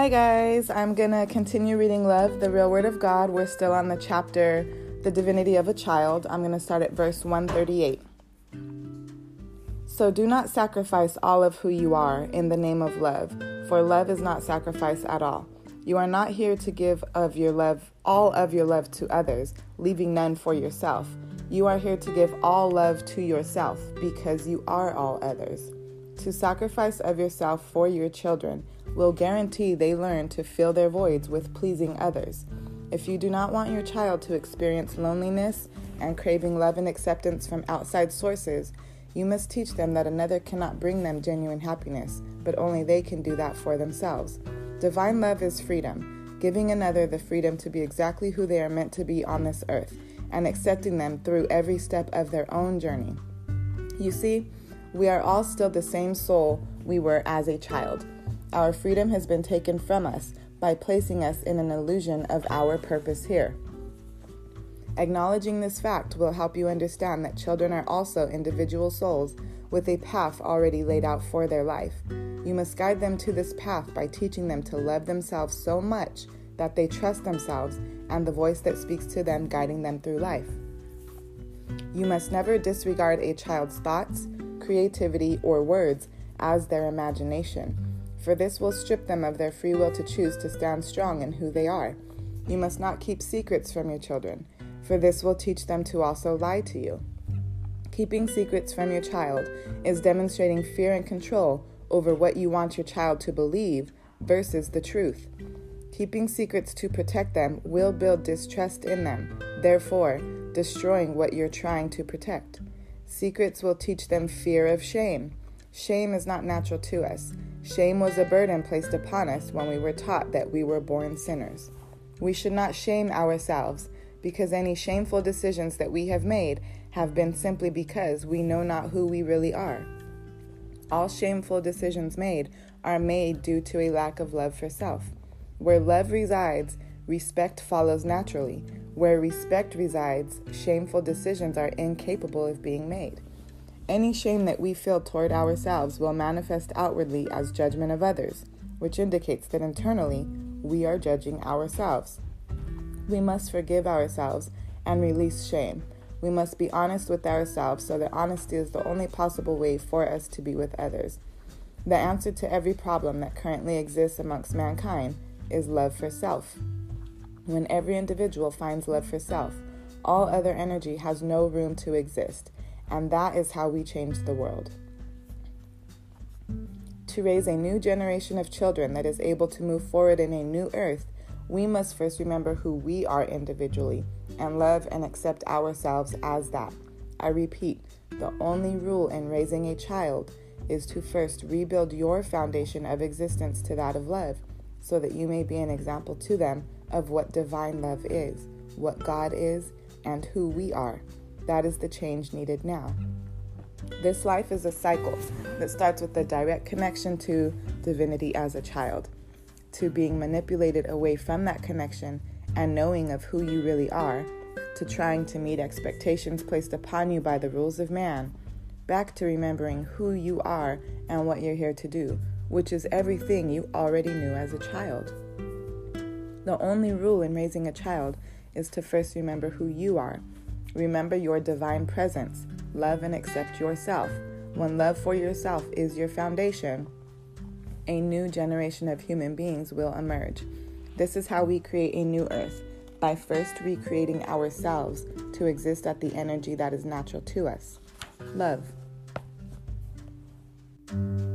Hi guys, I'm going to continue reading Love, the Real Word of God. We're still on the chapter, The Divinity of a Child. I'm going to start at verse 138. So do not sacrifice all of who you are in the name of love, for love is not sacrifice at all. You are not here to give of your love, all of your love to others, leaving none for yourself. You are here to give all love to yourself because you are all others. To sacrifice of yourself for your children will guarantee they learn to fill their voids with pleasing others. If you do not want your child to experience loneliness and craving love and acceptance from outside sources, you must teach them that another cannot bring them genuine happiness, but only they can do that for themselves. Divine love is freedom, giving another the freedom to be exactly who they are meant to be on this earth, and accepting them through every step of their own journey. You see, we are all still the same soul we were as a child. Our freedom has been taken from us by placing us in an illusion of our purpose here. Acknowledging this fact will help you understand that children are also individual souls with a path already laid out for their life. You must guide them to this path by teaching them to love themselves so much that they trust themselves and the voice that speaks to them, guiding them through life. You must never disregard a child's thoughts, creativity, or words as their imagination, for this will strip them of their free will to choose to stand strong in who they are. You must not keep secrets from your children, for this will teach them to also lie to you. Keeping secrets from your child is demonstrating fear and control over what you want your child to believe versus the truth. Keeping secrets to protect them will build distrust in them, therefore destroying what you're trying to protect. Secrets will teach them fear of shame. Shame is not natural to us. Shame was a burden placed upon us when we were taught that we were born sinners. We should not shame ourselves, because any shameful decisions that we have made have been simply because we know not who we really are. All shameful decisions made are made due to a lack of love for self. Where love resides, respect follows naturally. Where respect resides, shameful decisions are incapable of being made. Any shame that we feel toward ourselves will manifest outwardly as judgment of others, which indicates that internally we are judging ourselves. We must forgive ourselves and release shame. We must be honest with ourselves, so that honesty is the only possible way for us to be with others. The answer to every problem that currently exists amongst mankind is love for self. When every individual finds love for self, all other energy has no room to exist, and that is how we change the world. To raise a new generation of children that is able to move forward in a new earth, we must first remember who we are individually and love and accept ourselves as that. I repeat, the only rule in raising a child is to first rebuild your foundation of existence to that of love, so that you may be an example to them of what divine love is, what God is, and who we are. That is the change needed now. This life is a cycle that starts with the direct connection to divinity as a child, to being manipulated away from that connection and knowing of who you really are, to trying to meet expectations placed upon you by the rules of man, back to remembering who you are and what you're here to do, which is everything you already knew as a child. The only rule in raising a child is to first remember who you are. Remember your divine presence. Love and accept yourself. When love for yourself is your foundation, a new generation of human beings will emerge. This is how we create a new earth, by first recreating ourselves to exist at the energy that is natural to us. Love.